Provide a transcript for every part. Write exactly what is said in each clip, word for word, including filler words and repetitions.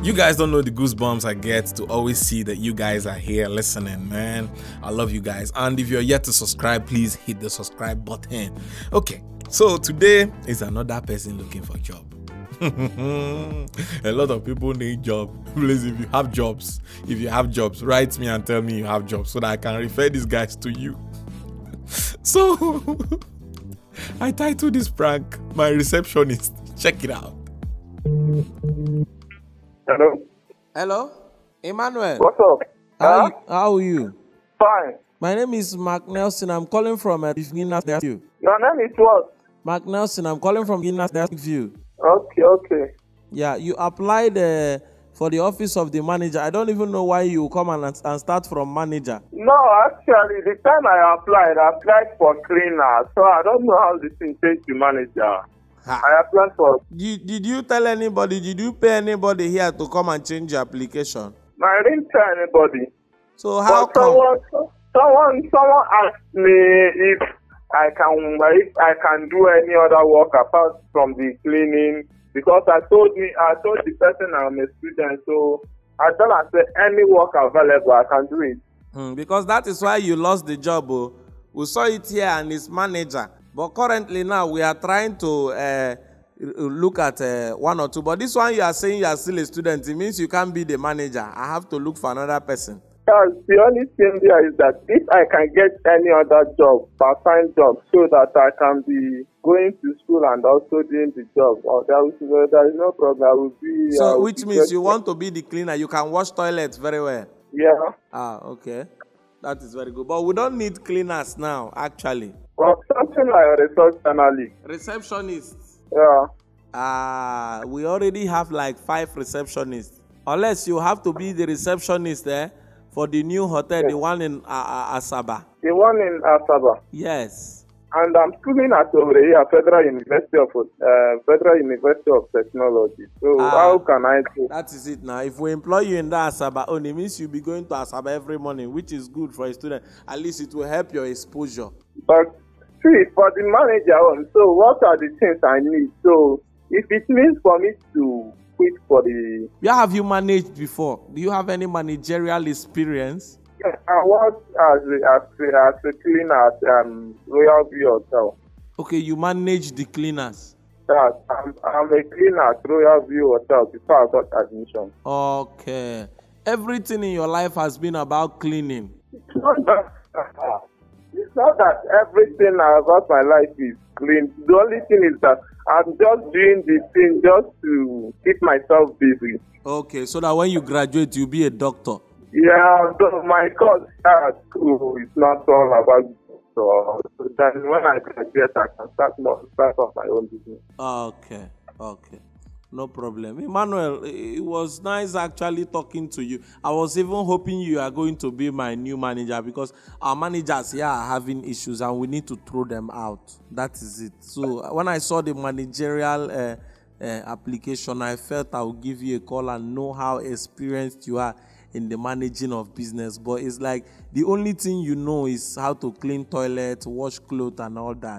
You guys don't know the goosebumps I get to always see that you guys are here listening, man. I love you guys. And if you're yet to subscribe, please hit the subscribe button. Okay, so today is another person looking for a job. A lot of people need jobs. Please, if you have jobs, if you have jobs, write me and tell me you have jobs so that I can refer these guys to you. So, I titled this prank, My Receptionist. Check it out. Hello? Hello? Emmanuel. What's up? How, Huh? you- how are you? Fine. My name is Mark Nelson. I'm calling from uh, Guinness View. Your name is what? Mark Nelson. I'm calling from Guinness View. Okay, okay. Yeah, you applied uh, for the office of the manager. I don't even know why you come and, and start from manager. No, actually, the time I applied, I applied for cleaner. So I don't know how this thing changed to manager. Ha. I applied for... Did, did you tell anybody, did you pay anybody here to come and change your application? I didn't tell anybody. So how But come? someone, someone, someone asked me if I can, if I can do any other work apart from the cleaning. Because I told me, I told the person I'm a student, so I told her, I said, any work available, I can do it. Hmm, because that is why you lost the job. Oh. We saw it here and it's manager. But currently now we are trying to uh, look at uh, one or two. But this one you are saying you are still a student. It means you can't be the manager. I have to look for another person. Because the only thing there is that if I can get any other job, part-time job, so that I can be going to school and also doing the job, or there is, there is no problem. I will be. I So will which be means just- you want to be the cleaner. You can wash toilets very well. Yeah. Ah, okay. That is very good. But we don't need cleaners now, actually. Well, something like a resource analyst. Receptionists. Yeah. Ah, we already have like five receptionists. Unless you have to be the receptionist there for the new hotel, Yeah. the one in uh, uh, Asaba. The one in Asaba. Yes. And I'm schooling at Oreya Federal University of uh, Federal University of Technology. So Ah. how can I do? That is it now. If we employ you in that Asaba only, means you'll be going to Asaba every morning, which is good for a student. At least it will help your exposure. But see, for the manager one, so what are the things I need? So if it means for me to quit for the, Where have you managed before? Do you have any managerial experience? I work as a, as a, as a cleaner at um, Royal View Hotel. Okay, you manage the cleaners. That I'm, I'm a cleaner at Royal View Hotel before I got admission. Okay. Everything in your life has been about cleaning. It's not that, it's not that everything about my life is clean. The only thing is that I'm just doing the thing just to keep myself busy. Okay, so that when you graduate, you'll be a doctor. Yeah, so my course at school is not all about so then when I graduate, I can start more start off my own business. Okay, okay. No problem. Emmanuel, it was nice actually talking to you. I was even hoping you are going to be my new manager because our managers here are having issues and we need to throw them out. That is it. So when I saw the managerial uh, uh, application, I felt I would give you a call and know how experienced you are in the managing of business. But it's like the only thing you know is how to clean toilets, wash clothes and all that.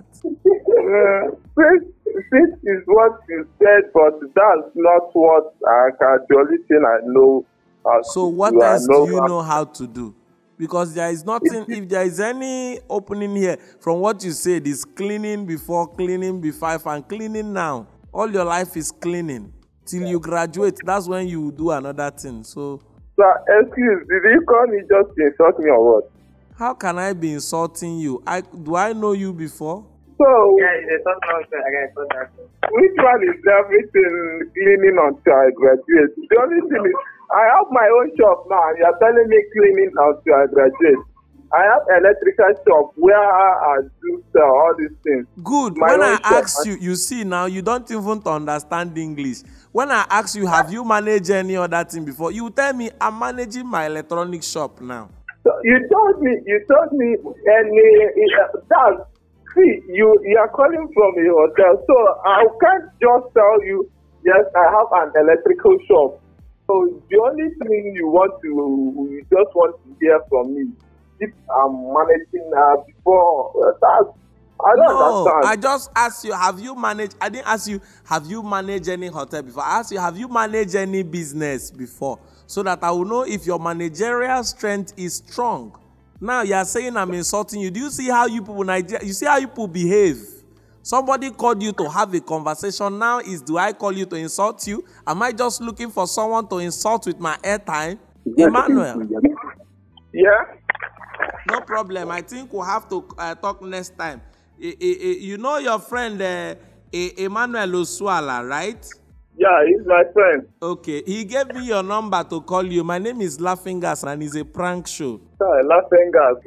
Uh, this, this is what you said, but that's not what I can. The only thing I know. how So to what do, I else do you how- know how to do? Because there is nothing, if there is any opening here, from what you said, is cleaning before, cleaning before, and cleaning now. All your life is cleaning. Till you graduate, that's when you do another thing. So Sir, excuse, did you call me just to insult me or what? how can I be insulting you? I do I know you before? So, Yeah, it's something again. which one is everything cleaning until I graduate? The only thing is, I have my own shop now, and you're telling me cleaning until I graduate. I have electrical shop where I do sell all these things. Good. My When own I shop. ask you, you see now, you don't even understand English. When I ask you, have you managed any other thing before? You tell me, I'm managing my electronic shop now. So you told me, you told me, any uh, that see, you you are calling from a hotel, so I can't just tell you, yes, I have an electrical shop. So the only thing you want to, you just want to hear from me, if I'm managing uh, before, uh, that's I don't No, understand. I just asked you, have you managed, I didn't ask you, have you managed any hotel before? I asked you, have you managed any business before? So that I will know if your managerial strength is strong. Now you are saying I'm insulting you. Do you see how you people, Nigeria, you see how you people behave? Somebody called you to have a conversation. Now is, do I call you to insult you? Am I just looking for someone to insult with my airtime? Emmanuel. Yeah? No problem. I think we'll have to uh, talk next time. I, I, I, you know your friend uh, Emmanuel Osuala, right? Yeah, he's my friend. Okay. He gave me your number to call you. My name is Laughing Gas and it's a prank show. Sorry, laughing gas.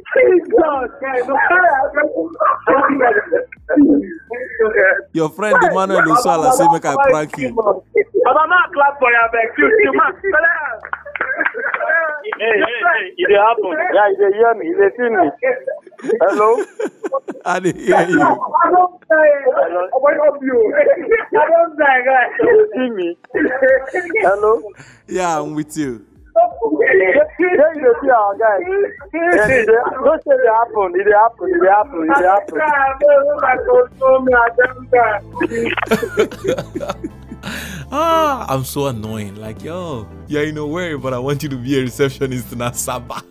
Your friend Emmanuel Osuala say make I prank you. Baba, ma clap for your back. You man. Hey, hey, hey, it happen. Yeah, they hear me. They see me. Hello? I didn't hear you. I don't die. What of you? I don't die, guys. You see me? Hello? Yeah, I'm with you. Then you see our guys. Don't say it happen. It happen. It happen. It happen. Ah, I'm so annoying. Like, yo, you're in a way, but I want you to be a receptionist in Asaba.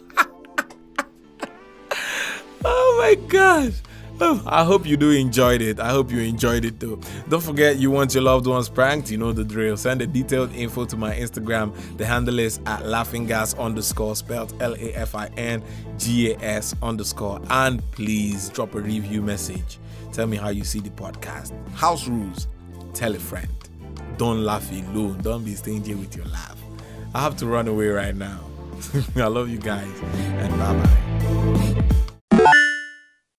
Oh my gosh. Oh, I hope you do enjoyed it. I hope you enjoyed it too. Don't forget, you want your loved ones pranked, you know the drill. Send the detailed info to my Instagram. The handle is at laughingas underscore, spelled L A F I N G A S underscore. And please drop a review message. Tell me how you see the podcast. House rules. Tell a friend. Don't laugh alone. Don't be stingy with your laugh. I have to run away right now. I love you guys, and bye-bye.